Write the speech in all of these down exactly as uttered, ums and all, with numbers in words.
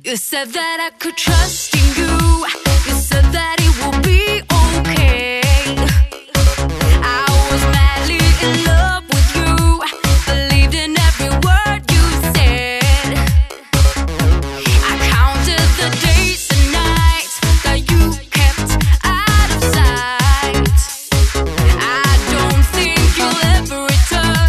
You said that I could trust in you. You said that it will be okay. I was madly in love with you, believed in every word you said. I counted the days and nights that you kept out of sight. I don't think you'll ever return.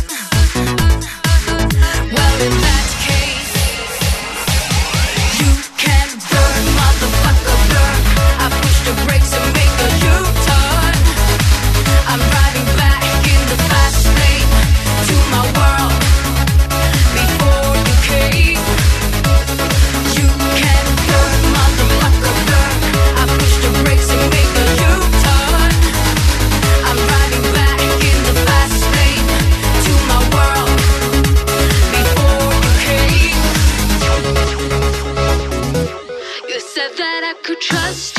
Well, in that case, you can burn, motherfucker, burn. I pushed the brakes and make a U-turn. I'm driving back in the fast lane to my world before you came. You can burn, motherfucker, burn. I pushed the brakes and make a U-turn. I'm driving back in the fast lane to my world before you came. You said that I could trust